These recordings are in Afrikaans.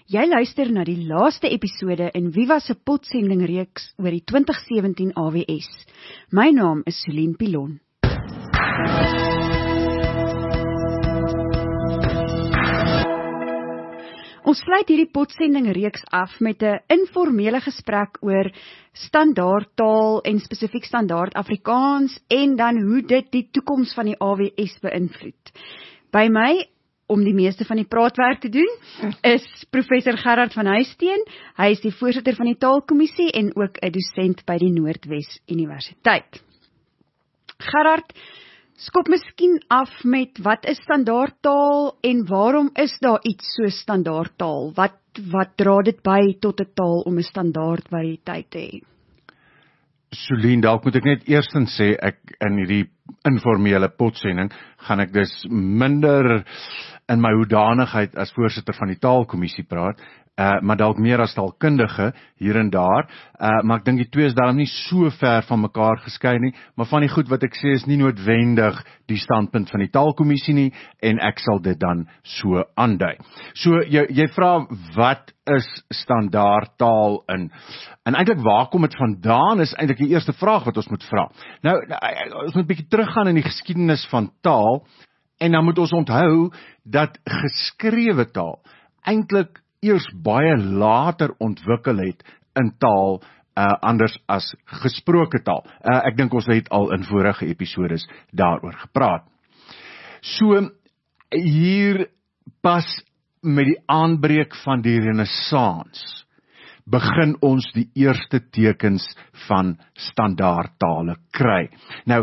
Jy luister na die laaste episode in Viva se potsendingreeks oor die 2017 AWS. My naam is Solien Pilon. Ons sluit hierdie potsendingreeks af met 'n informele gesprek oor standaard taal en spesifiek standaard Afrikaans en dan hoe dit die toekoms van die AWS beïnvloed. By my, om die meeste van die praatwerk te doen, is professor Gerard van Huisteen. Hy is die voorsitter van die Taalkommissie en ook 'n dosent by die Noordwes Universiteit. Gerard, skop miskien af met wat is standaardtaal en waarom is daar iets so standaardtaal? Wat dra dit by tot 'n taal om 'n standaard variëteit te hê? Solien, dalk moet ek net eerstens sê, ek in hierdie informele potsending gaan ek dus minder in my hoedanigheid as voorsitter van die Taalkommissie praat, maar dalk meer as taalkundige hier en daar, maar ek dink die twee is daarom nie so ver van mekaar geskei nie, maar van die goed wat ek sê is nie noodwendig die standpunt van die Taalkommissie nie, en ek sal dit dan so aandui. So, jy vra, wat is standaardtaal en eintlik waar kom dit vandaan, is eintlik die eerste vraag wat ons moet vra. Nou, ons moet 'n bietjie teruggaan in die geskiedenis van taal, en dan moet ons onthou dat geskrewe taal eintlik eers baie later ontwikkel het in taal, anders as gesproke taal. Ek dink ons het al in vorige episodes daaroor gepraat. So, hier pas met die aanbreek van die Renaissans begin ons die eerste tekens van standaardtale kry. Nou,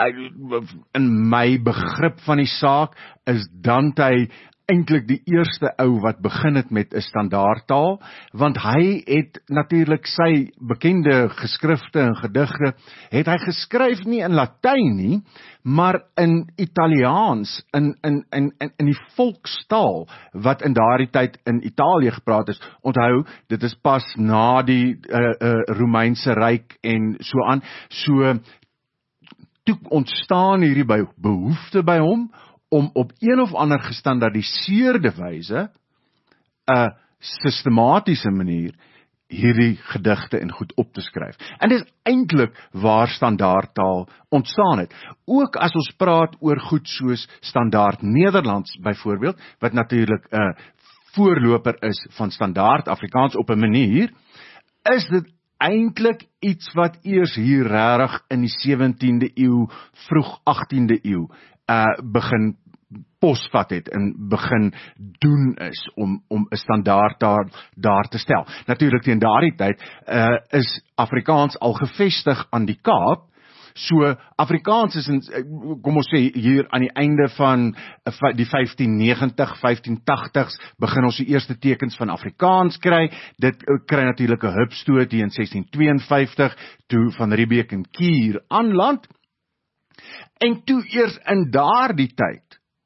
in my begrip van die saak is Dante eintlik die eerste ou wat begin het met 'n standaardtaal, want hy het natuurlik sy bekende geskrifte en gedigte, het hy geskryf nie in Latyn nie, maar in Italiaans, in die volkstaal, wat in daardie tyd in Italië gepraat is. Onthou, dit is pas na die Romeinse Ryk en so aan, so toe ontstaan hierdie behoefte by hom, om op een of ander gestandaardiseerde wyse, 'n sistematiese manier, hierdie gedigte en goed op te skryf. En dis eintlik waar standaardtaal ontstaan het. Ook as ons praat oor goed soos standaard Nederlands byvoorbeeld, wat natuurlik 'n voorloper is van standaard Afrikaans op 'n manier, is dit eintlik iets wat eers hier regtig in die 17de eeu, vroeg 18de eeu, begin posvat het en begin doen is om 'n standaard daar te stel. Natuurlik teen daardie tyd is Afrikaans al gevestig aan die Kaap, so Afrikaans is kom ons sê hier aan die einde van die 1590, 1580s begin ons die eerste tekens van Afrikaans kry. Dit kry natuurlik 'n hupstoot hier in 1652 toe Van Riebeeck en Kier aanland. En toe eers in daardie tyd,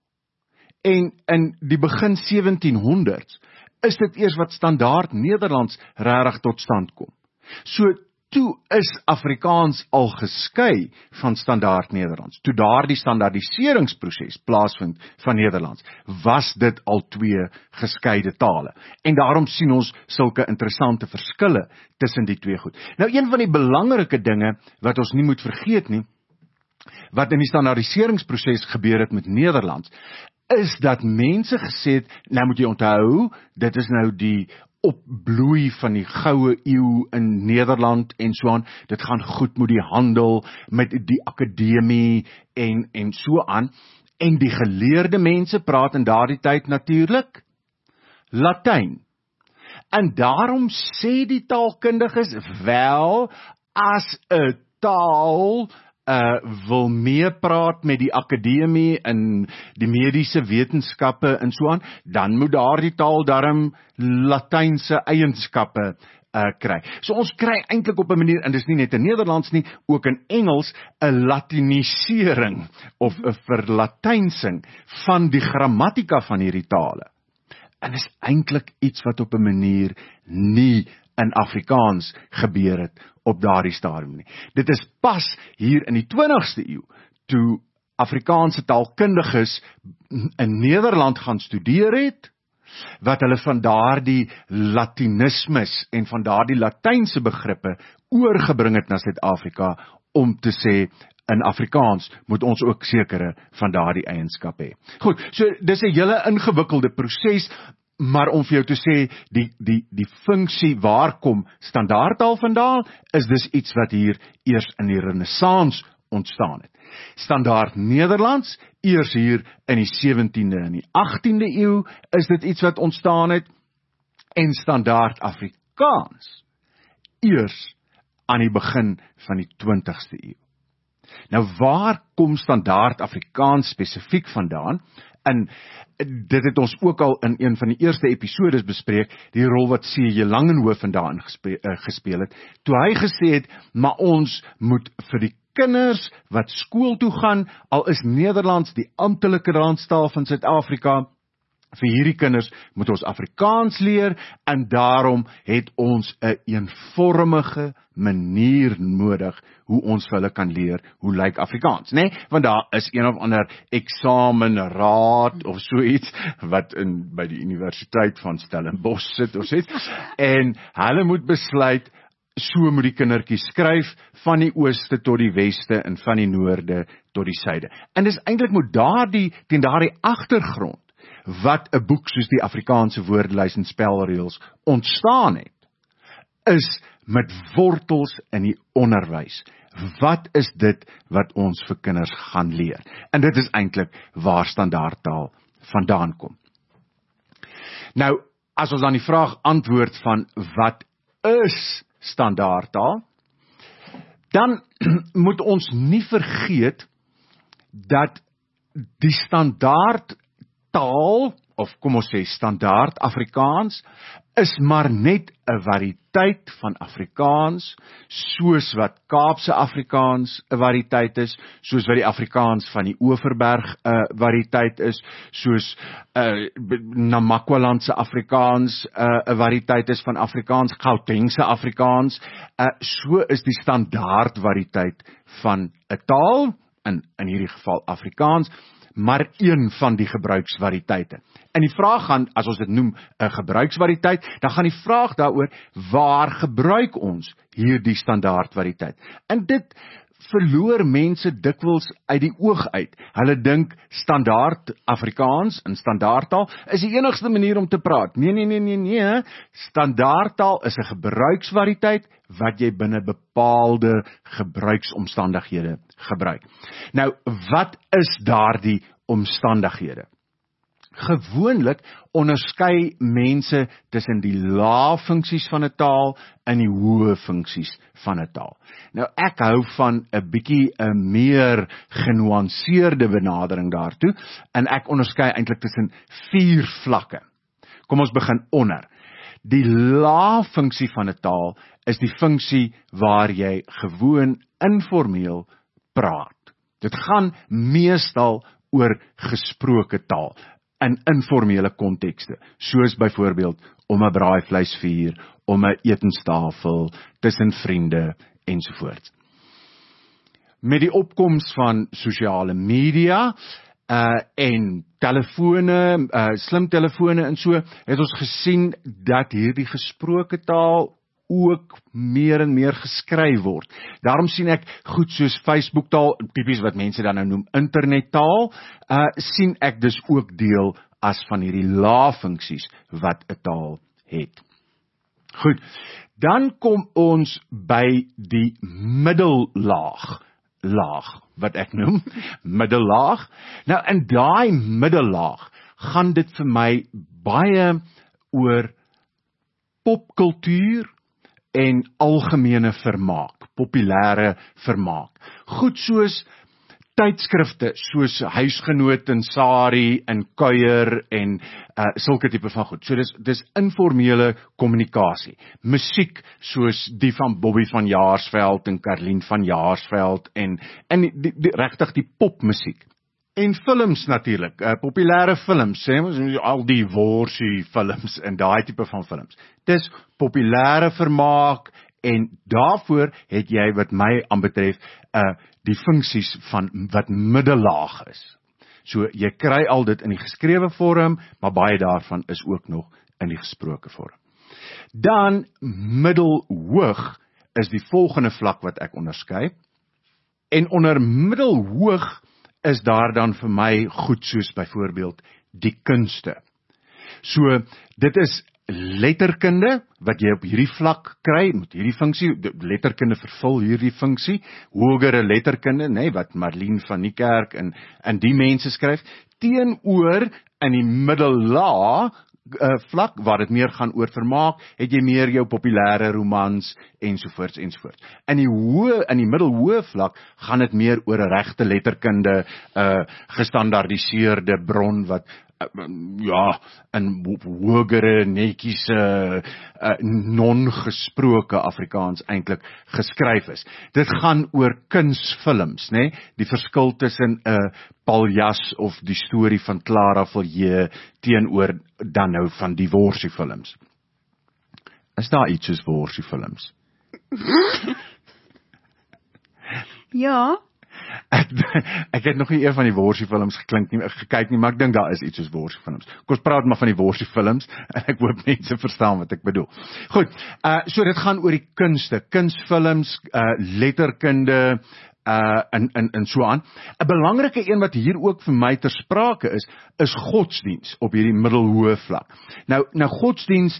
en in die begin 1700s, is dit eers wat standaard Nederlands regtig tot stand kom. So, toe is Afrikaans al geskei van standaard Nederlands. Toe daardie standaardiseringsproses plaasvind van Nederlands, was dit al twee geskeide tale. En daarom sien ons sulke interessante verskille tussen die twee goed. Nou, een van die belangrike dinge wat ons nie moet vergeet nie, wat in die standaardiseringsproses gebeur het met Nederlands, is dat mense gesê het, nou moet jy onthou, dit is nou die opbloei van die goue eeu in Nederland en so aan, dit gaan goed met die handel, met die akademie en so aan, en die geleerde mense praat in daardie tyd natuurlik Latyn. En daarom sê die taalkundiges, wel, as 'n taal wil meepraat met die akademie en die mediese wetenskappe en so aan, dan moet daardie taal darm Latynse eienskappe kry. So ons kry eintlik op 'n manier, en dis nie net in Nederlands nie, ook in Engels, 'n latinisering of 'n verlatynsing van die grammatika van hierdie tale. En is eintlik iets wat op 'n manier nie in Afrikaans gebeur het op daardie stadium nie. Dit is pas hier in die 20ste eeu, toe Afrikaanse taalkundiges in Nederland gaan studeer het, wat hulle van daardie Latinismes en van daardie Latynse begrippe oorgebring het na Suid-Afrika om te sê, in Afrikaans moet ons ook sekere van daardie eienskappe hê. Goed, so dis 'n hele ingewikkelde proses, maar om vir jou te sê, die funksie waar kom standaardtaal vandaan, is dis iets wat hier eers in die Renaissance ontstaan het. Standaard Nederlands, eers hier in die 17de en die 18de eeu, is dit iets wat ontstaan het, en standaard Afrikaans, eers aan die begin van die 20ste eeu. Nou, waar kom standaard Afrikaans spesifiek vandaan? En dit het ons ook al in een van die eerste episodes bespreek, die rol wat C.J. Langenhoven daarin gespeel het, toe hy gesê het, maar ons moet vir die kinders wat skool toe gaan, al is Nederlands die amptelike landstaal van Suid-Afrika, vir hierdie kinders moet ons Afrikaans leer, en daarom het ons 'n eenvormige manier nodig, hoe ons vir hulle kan leer, hoe lyk Afrikaans, né? Want daar is een of ander eksamenraad, of so iets, wat by die Universiteit van Stellenbosch sit, of so iets, en hulle moet besluit, so moet die kindertjies skryf, van die ooste tot die weste, en van die noorde tot die suide. En dis eintlik moet teen daardie agtergrond, wat 'n boek soos die Afrikaanse woordelys en spelreëls ontstaan het, is met wortels in die onderwys. Wat is dit wat ons vir kinders gaan leer? En dit is eintlik waar standaardtaal vandaan kom. Nou, as ons dan die vraag antwoord van wat is standaardtaal, dan moet ons nie vergeet dat die standaardtaal, of kom ons sê standaard Afrikaans, is maar net 'n variëteit van Afrikaans, soos wat Kaapse Afrikaans 'n variëteit is, soos wat die Afrikaans van die Oeverberg 'n variëteit is, soos Namakwalandse Afrikaans 'n variëteit is van Afrikaans, Gautengse Afrikaans, so is die standaard variëteit van 'n taal, in hierdie geval Afrikaans, maar een van die gebruiksvariëteite. En die vraag gaan, as ons dit noem 'n gebruiksvariëteit, dan gaan die vraag daaroor, waar gebruik ons hierdie standaardvariëteit? En dit verloor mense dikwels uit die oog uit. Hulle dink standaard Afrikaans en standaardtaal is die enigste manier om te praat. Nee. Standaardtaal is 'n gebruiksvariëteit wat jy binne bepaalde gebruiksomstandighede gebruik. Nou, wat is daardie omstandighede? Gewoonlik onderskei mense tussen die lae funksies van 'n taal en die hoë funksies van 'n taal. Nou, ek hou van 'n bietjie 'n meer genuanceerde benadering daartoe, en ek onderskei eintlik tussen 4 vlakke. Kom ons begin onder. Die lae funksie van 'n taal is die funksie waar jy gewoon informeel praat. Dit gaan meestal oor gesproke taal in informele kontekste, soos byvoorbeeld om 'n braaivleisvuur, om 'n etenstafel, tussen vriende ensovoorts. Met die opkoms van sosiale media en telefone, slimtelefone en so, het ons gesien dat hierdie gesproke taal ook meer en meer geskryf word. Daarom sien ek goed soos Facebook-taal, tipies wat mense dan nou noem internettaal, sien ek dus ook deel as van hierdie lae funksies wat 'n taal het. Goed, dan kom ons by die middellaag, wat ek noem, middellaag. Nou, in daai middellaag gaan dit vir my baie oor popkultuur en algemene vermaak, populêre vermaak. Goed soos tydskrifte, soos Huisgenoot en Sari en Kuier en sulke tipe van goed. So dis informele kommunikasie. Musiek soos die van Bobby van Jaarsveld en Karlien van Jaarsveld en regtig die popmusiek. En films natuurlik, populêre films, al die worsie films en daai tipe van films. Dis populêre vermaak en daarvoor het jy wat my aanbetref die funksies van wat middellaag is. So jy kry al dit in die geskrewe vorm, maar baie daarvan is ook nog in die gesproke vorm. Dan middelhoog is die volgende vlak wat ek onderskei. En onder middelhoog is daar dan vir my goed soos byvoorbeeld die kunste. So dit is letterkunde wat jy op hierdie vlak kry met hierdie funksie, letterkunde vervul hierdie funksie, hogere letterkunde, wat Marlene van Niekerk en die mense skryf, teenoor in die middellaag vlak, waar dit meer gaan oor vermaak, het jy meer jou populêre romans, ensovoorts. In die middelhoë vlak gaan dit meer oor 'n regte letterkunde, gestandaardiseerde bron wat in hogere, netjies, non-gesproke Afrikaans eintlik geskryf is. Dit gaan oor kunsfilms, die verskil tussen 'n Paljas of die storie van Clara Villiers teenoor dan nou van die worsiefilms. Is daar iets soos worsiefilms? Ja. Ek het nog nie een van die worsiefilms gekyk nie, maar ek dink daar is iets soos worsiefilms. Kom ons praat maar van die worsiefilms en ek hoop mense verstaan wat ek bedoel. Goed, so dit gaan oor die kunste, kunsfilms, letterkunde, en so aan. 'n belangrike een wat hier ook vir my ter sprake is godsdiens op hierdie middelhoë vlak. Nou godsdiens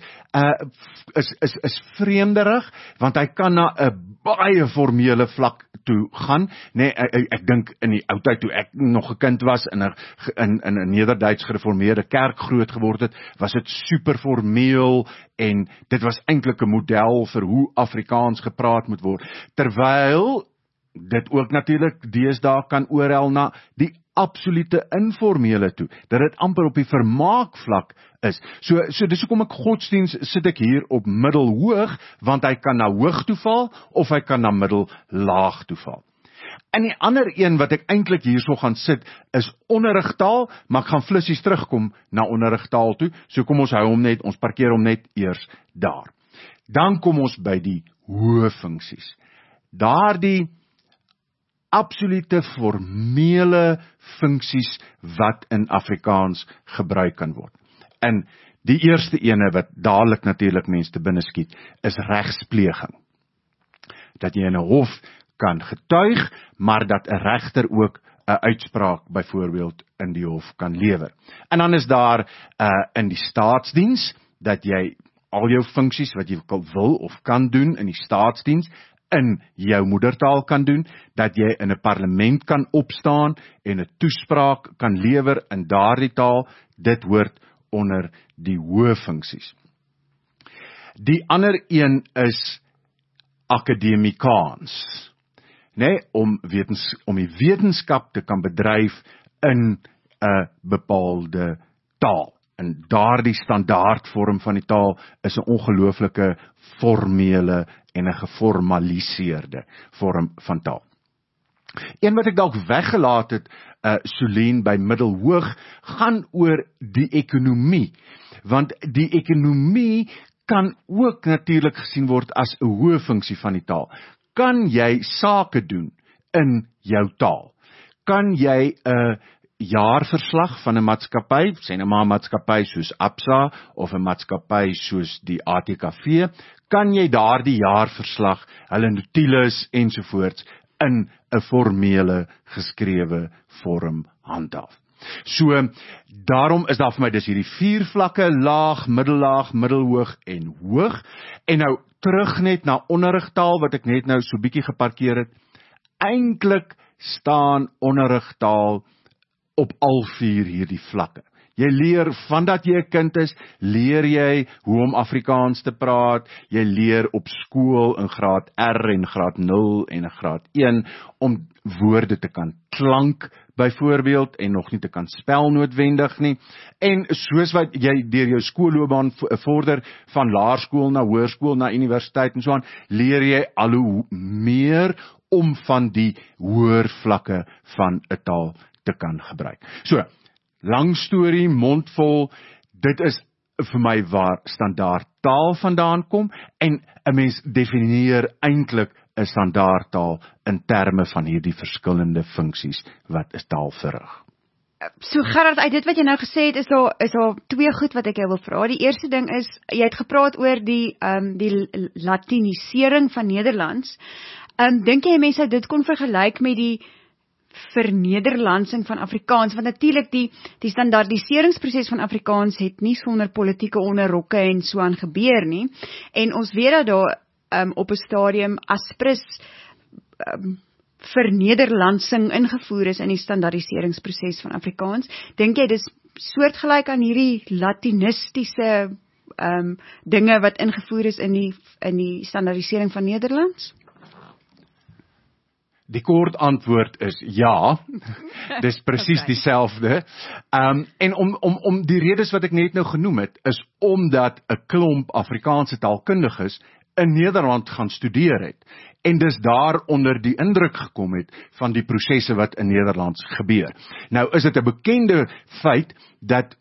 is vreemderig, want hy kan na 'n baie formele vlak toe gaan. Ek dink in die ou tyd toe ek nog 'n kind was in 'n Nederduits gereformeerde kerk groot geword het, was dit super formeel en dit was eintlik 'n model vir hoe Afrikaans gepraat moet word. Terwyl dit ook natuurlik deesdae kan oorhel na die absolute informele toe, dat dit amper op die vermaakvlak is. So dis hoekom ek godsdiens sit ek hier op middelhoog, want hy kan na hoog toe val, of hy kan na middellaag toe val. En die ander een wat ek eintlik hierso gaan sit, is onderrigtaal, maar ek gaan flissies terugkom na onderrigtaal toe, so kom ons ons parkeer hom net eers daar. Dan kom ons by die hoë funksies. Daardie absolute formele funksies wat in Afrikaans gebruik kan word. En die eerste ene wat dadelik natuurlik mense te binne skiet, is regspleging. Dat jy in 'n hof kan getuig, maar dat 'n regter ook 'n uitspraak byvoorbeeld in die hof kan lewer. En dan is daar in die staatsdiens, dat jy al jou funksies wat jy wil of kan doen in die staatsdiens, in jou moedertaal kan doen, dat jy in 'n parlement kan opstaan en 'n toespraak kan lewer in daardie taal, dit hoort onder die hoë funksies. Die ander een is akademikaans, om die wetenskap te kan bedryf in 'n bepaalde taal. En daardie standaardvorm van die taal is 'n ongelooflike formele en 'n geformaliseerde vorm van taal. Een wat ek dalk weggelaat het, Solien, by middelhoog, gaan oor die ekonomie. Want die ekonomie kan ook natuurlik gesien word as 'n hoë funksie van die taal. Kan jy sake doen in jou taal? Kan jy 'n jaarverslag van 'n maatskappy, sê nou maar 'n maatskappy soos Absa of 'n maatskappy soos die ATKV, kan jy daardie jaarverslag, hulle notules ensovoorts in 'n formele geskrewe vorm handhaaf. So daarom is daar vir my dis hierdie 4 vlakke: laag, middellaag, middelhoog en hoog. En nou terug net na onderrigtaal wat ek net nou so bietjie geparkeer het. Eintlik staan onderrigtaal op al 4 hierdie vlakke. Jy leer, vandat jy 'n kind is, leer jy hoe om Afrikaans te praat, jy leer op skool in graad R en graad 0 en in graad 1, om woorde te kan klank, byvoorbeeld, en nog nie te kan spel noodwendig nie. En soos wat jy deur jou skoolloopbaan vorder, van laerskool na hoërskool, na universiteit en so aan, leer jy al hoe meer om van die hoër vlakke van 'n taal te kan gebruik. So, lang storie, mondvol, dit is vir my waar standaard taal vandaan kom, en 'n mens definieer eintlik 'n standaard taal in terme van hierdie verskillende funksies wat 'n taal verrig. So Gerard, uit dit wat jy nou gesê het, is daar twee goed wat ek jou wil vra. Die eerste ding is, jy het gepraat oor die latinisering van Nederlands. Dink jy mense dit kon vergelyk met die vernederlandsing van Afrikaans, want natuurlik die standaardiseringsproses van Afrikaans het nie sonder politieke onderrokke en so aan gebeur nie, en ons weet dat daar op 'n stadium Aspris vernederlandsing ingevoer is in die standaardiseringsproses van Afrikaans. Dink jy dis soortgelyk aan hierdie latinistiese dinge wat ingevoer is in die standaardisering van Nederlands? Die kort antwoord is ja, dis presies dieselfde. En om die redes wat ek net nou genoem het, is omdat 'n klomp Afrikaanse taalkundiges in Nederland gaan studeer het, en dis daar onder die indruk gekom het van die prosesse wat in Nederlands gebeur. Nou is dit 'n bekende feit dat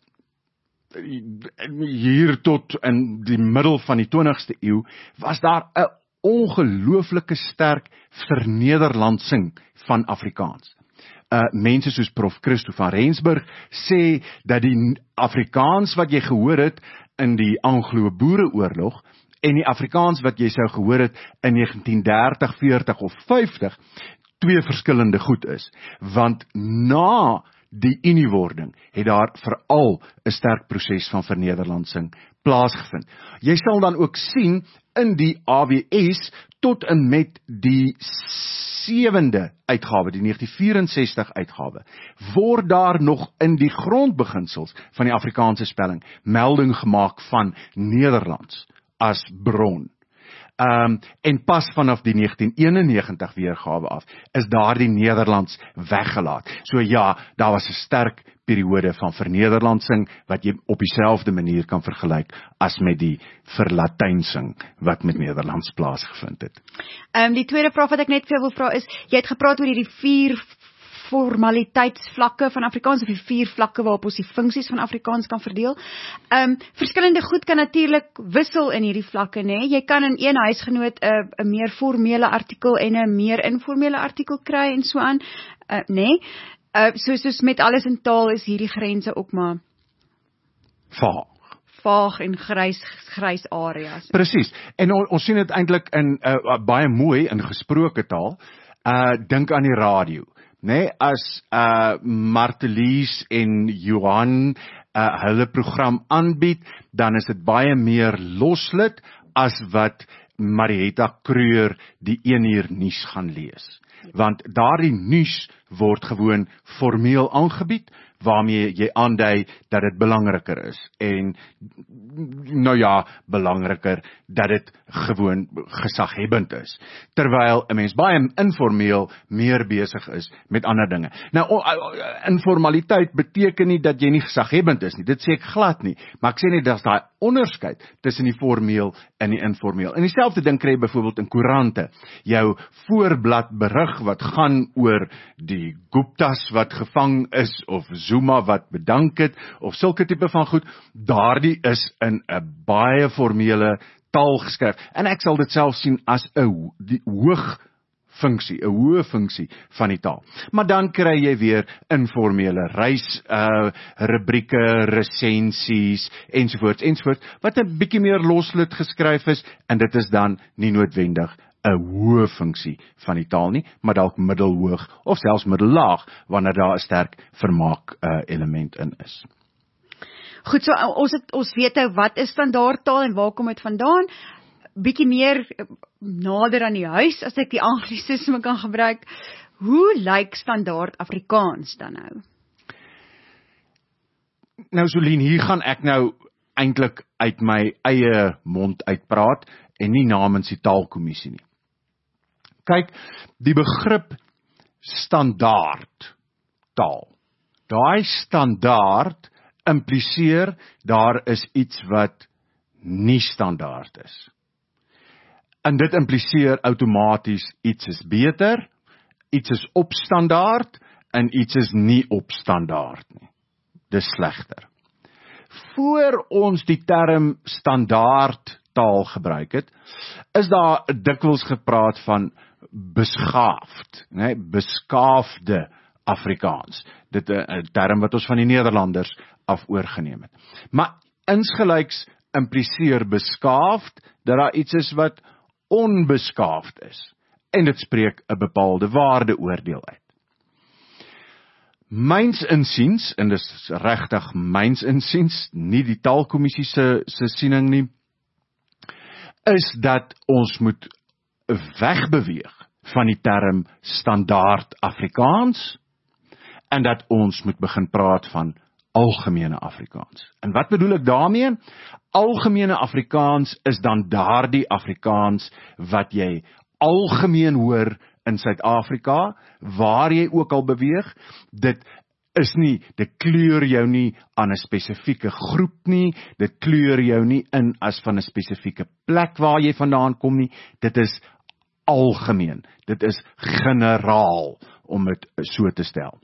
hier tot in die middel van die 20ste eeu was daar 'n ongelooflike sterk vernederlandsing van Afrikaans. Mense soos Prof. Christo van Rensburg sê dat die Afrikaans wat jy gehoor het in die Anglo-Boereoorlog en die Afrikaans wat jy sou gehoor het in 1930, 40 of 50 twee verskillende goed is. Want na die uniewording het daar veral 'n sterk proses van vernederlandsing plaasgevind. Jy sal dan ook sien in die AWS tot en met die 7de uitgawe, die 1964 uitgawe, word daar nog in die grondbeginsels van die Afrikaanse spelling melding gemaak van Nederlands as bron. En pas vanaf die 1991 weergawe af, is daardie Nederlands weggelaat. So ja, daar was 'n sterk periode van vernederlandsing, wat jy op dieselfde manier kan vergelyk as met die verlatynsing, wat met Nederlands plaasgevind het. Die tweede vraag wat ek net vir jou wil vra is, jy het gepraat oor hierdie 4 formaliteitsvlakke van Afrikaans, of die 4 vlakke waarop ons die funksies van Afrikaans kan verdeel. Verskillende goed kan natuurlik wissel in hierdie vlakke, né? Jy kan in een huisgenoot 'n meer formele artikel en 'n meer informele artikel kry en so aan, né? Soos met alles in taal is hierdie grense ook maar vaag en grys areas. Presies. En ons sien dit eintlik in baie mooi in gesproke taal. Dink aan die radio. Nee, as Martelies en Johan hulle program aanbied, dan is dit baie meer loslit as wat Marietta Kreur die 1 uur nuus gaan lees. Want daardie nuus word gewoon formeel aangebied, waarmee jy aandui dat dit belangriker is. En nou ja, belangriker dat dit gewoon gesaghebend is. Terwyl 'n mens baie informeel meer besig is met ander dinge. Nou, informaliteit beteken nie dat jy nie gesaghebend is nie. Dit sê ek glad nie. Maar ek sê net dat daai onderskeid tussen die formeel en die informeel. En dieselfde ding kry jy byvoorbeeld in koerante. Jou voorblad berig wat gaan oor die Guptas wat gevang is, of Zuma wat bedank het, of sulke tipe van goed, daardie is in 'n baie formele taal geskryf. En ek sal dit self sien as 'n hoë funksie van die taal. Maar dan kry jy weer informele rubrieke, resensies, ensovoorts, wat 'n bietjie meer loslit geskryf is, en dit is dan nie noodwendig 'n hoë funksie van die taal nie, maar dalk middelhoog of selfs middellaag, wanneer daar 'n sterk vermaak element in is. Goed, so ons weet nou wat is standaardtaal en waar kom dit vandaan? Bietjie meer nader aan die huis, as ek die anglisisme kan gebruik. Hoe lyk standaard Afrikaans dan nou? Nou Solien, hier gaan ek nou eintlik uit my eie mond uitpraat en nie namens die taalkommissie nie. Kyk, die begrip standaard taal. Daai standaard impliseer daar is iets wat nie standaard is. En dit impliseer outomaties iets is beter, iets is op standaard en iets is nie op standaard nie. Dis slegter. Voor ons die term standaard taal gebruik het, is daar dikwels gepraat van beskaafd, beskaafde Afrikaans. Dit 'n term wat ons van die Nederlanders af oorgeneem het. Maar insgelyks impliseer beskaafd dat daar iets is wat onbeskaafd is. En dit spreek 'n bepaalde waardeoordeel uit. Myns insiens, en dis regtig myns insiens, nie die Taalkommissie se siening nie, is dat ons moet wegbeweeg van die term standaard Afrikaans en dat ons moet begin praat van algemene Afrikaans. En wat bedoel ek daarmee? Algemene Afrikaans is dan daardie Afrikaans wat jy algemeen hoor in Suid-Afrika, waar jy ook al beweeg. Dit kleur jou nie aan 'n spesifieke groep nie, dit kleur jou nie in as van 'n spesifieke plek waar jy vandaan kom nie, dit is algemeen, dit is generaal, om dit so te stel.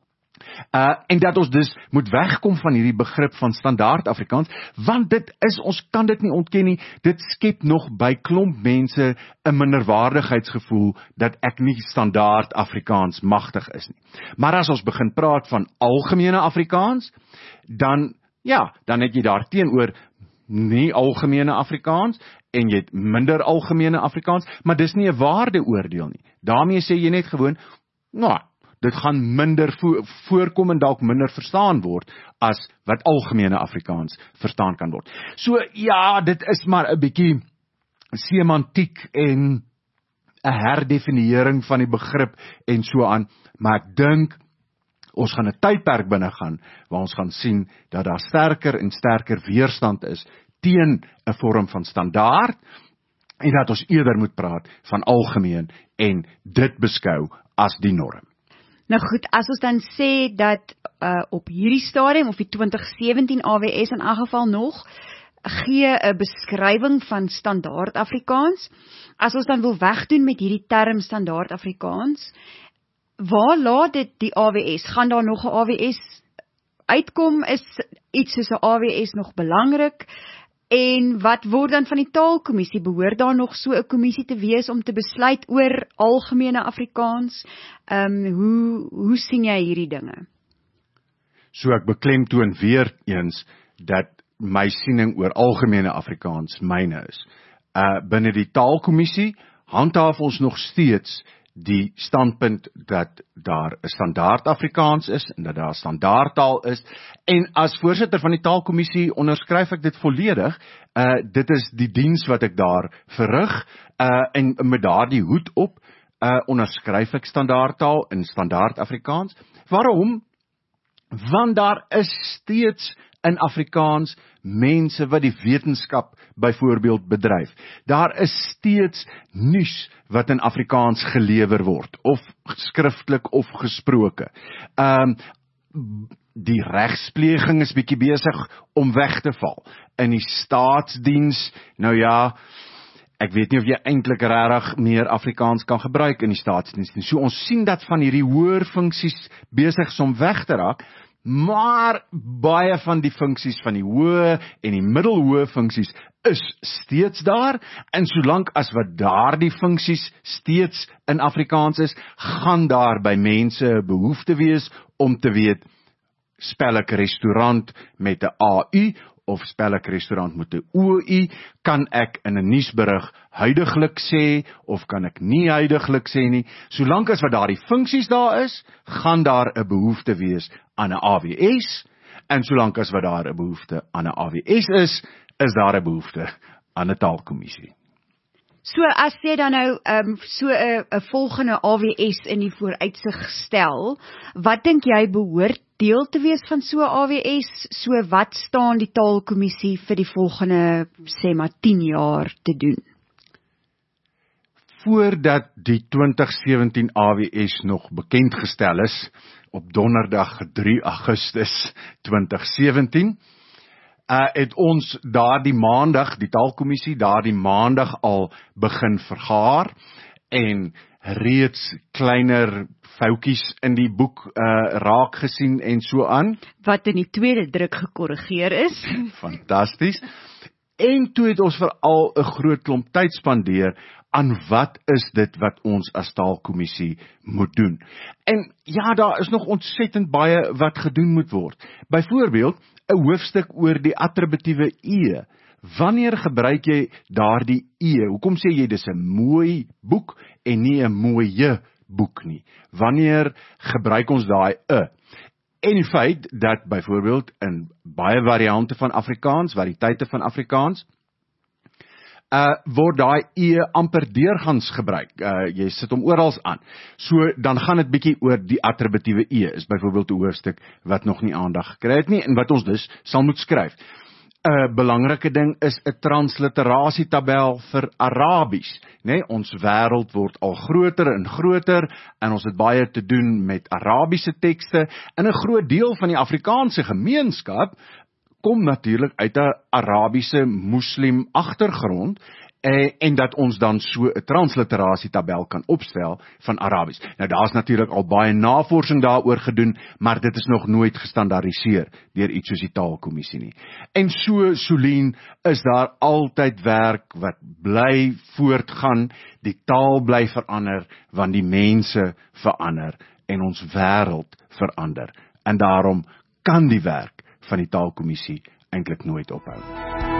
En dat ons dus moet wegkom van hierdie begrip van standaard Afrikaans, want ons kan dit nie ontken nie, dit skep nog by klomp mense 'n minderwaardigheidsgevoel dat ek nie standaard Afrikaans magtig is nie. Maar as ons begin praat van algemene Afrikaans, dan het jy daar teenoor nie algemene Afrikaans, en jy het minder algemene Afrikaans, maar dis nie 'n waardeoordeel nie. Daarmee sê jy net gewoon, dit gaan minder voorkom en dalk minder verstaan word as wat algemene Afrikaans verstaan kan word. So dit is maar 'n bietjie semantiek en 'n herdefiniering van die begrip en so aan, maar ek dink ons gaan 'n tydperk binne gaan waar ons gaan sien dat daar sterker en sterker weerstand is teen 'n vorm van standaard en dat ons eerder moet praat van algemeen en dit beskou as die norm. Nou goed, as ons dan sê dat op hierdie stadium, of die 2017 AWS in elk geval nog, gee 'n beskrywing van standaard Afrikaans. As ons dan wil wegdoen met hierdie term standaard Afrikaans, waar laat dit die AWS? Gaan daar nog 'n AWS uitkom? Is iets soos 'n AWS nog belangrik? En wat word dan van die Taalkommissie? Behoort daar nog so 'n kommissie te wees om te besluit oor algemene Afrikaans? Hoe sien jy hierdie dinge? So ek beklemtoon weer eens dat my siening oor algemene Afrikaans myne is. Binne die Taalkommissie handhaaf ons nog steeds die standpunt dat daar 'n standaard Afrikaans is en dat daar standaardtaal is. En as voorsitter van die Taalkommissie onderskryf ek dit volledig. Dit is die diens wat ek daar verrig en met daardie hoed op onderskryf ek standaardtaal en standaard Afrikaans. Waarom? Want daar is steeds in Afrikaans mense wat die wetenskap byvoorbeeld bedryf. Daar is steeds nuus wat in Afrikaans gelewer word, of skriftelik of gesproke. Die regspleging is bietjie besig om weg te val. In die staatsdiens, ek weet nie of jy eintlik regtig meer Afrikaans kan gebruik in die staatsdiens nie. So ons sien dat van hierdie hoër funksies besig is om weg te raak, maar baie van die funksies van die hoë en die middelhoë funksies is steeds daar, en solank as wat daardie funksies steeds in Afrikaans is, gaan daar by mense 'n behoefte wees om te weet, spel ek restaurant met 'n AU of spel ek restaurant met 'n OU, kan ek in 'n nuusberig huidiglik sê of kan ek nie huidiglik sê nie. Solank as wat daardie funksies daar is, gaan daar 'n behoefte wees aan 'n AWS, en solank as wat daar 'n behoefte aan 'n AWS is daar 'n behoefte aan 'n Taalkommissie. So as jy dan nou so 'n volgende AWS in die vooruitsig stel, wat dink jy behoort deel te wees van so 'n AWS? So wat staan die Taalkommissie vir die volgende, sê maar 10 jaar te doen? Voordat die 2017 AWS nog bekend gestel is, op donderdag 3 Augustus 2017, het ons daardie maandag, die Taalkommissie daardie maandag al begin vergaar en reeds kleiner foutjies in die boek raak gesien en so aan. Wat in die tweede druk gekorrigeer is. Fantasties. En toe het ons veral 'n groot klomp tyd spandeer aan wat is dit wat ons as taalkommissie moet doen. En ja, daar is nog ontsettend baie wat gedoen moet word. Byvoorbeeld, 'n hoofstuk oor die attributiewe e. Wanneer gebruik jy daardie e? Hoekom sê jy dis 'n mooi boek en nie 'n mooie boek nie? Wanneer gebruik ons daai e? En die feit dat byvoorbeeld in baie variante van Afrikaans, variëteite van Afrikaans, word daai e amper deurgangs gebruik. Jy sit hom oral aan. So dan gaan dit bietjie oor die attributiewe e, is byvoorbeeld 'n hoofstuk wat nog nie aandag gekry het nie en wat ons dus sal moet skryf. 'n Belangrike ding is 'n transliterasietabel vir Arabies, né? Ons wêreld word al groter en groter en ons het baie te doen met Arabiese tekste en 'n groot deel van die Afrikaanse gemeenskap kom natuurlik uit 'n Arabiese moslim agtergrond en dat ons dan so 'n transliterasietabel kan opstel van Arabies. Nou daar's natuurlik al baie navorsing daaroor gedoen, maar dit is nog nooit gestandaardiseer deur iets soos die Taalkommissie nie. En so, Solien, is daar altyd werk wat bly voortgaan, die taal bly verander, want die mense verander en ons wêreld verander. En daarom kan die werk van die Taalkommissie eintlik nooit ophou.